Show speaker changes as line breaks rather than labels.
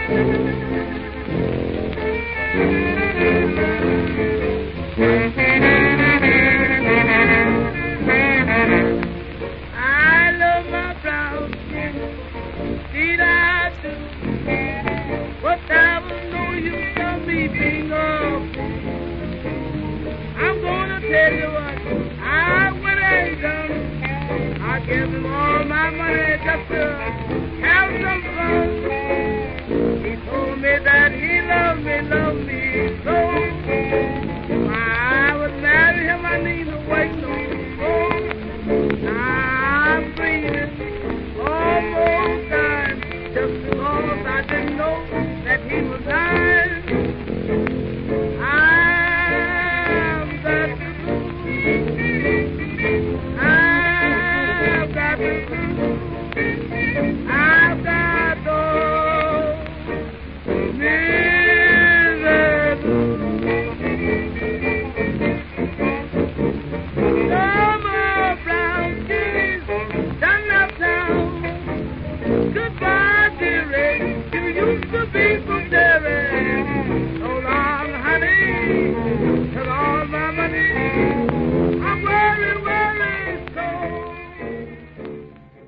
I love my brown skin, indeed I do. But there was no use of me being up. I'm gonna tell you what I would have done. I gave him all my money just to have some fun. He told me that he loved me so. I would marry him, I need to wait no more. I'm breathing almost dying just because I didn't know that he was dying. I've got to go. I've got to go. I've got to Goodbye, dear Ray. You used to be so dead.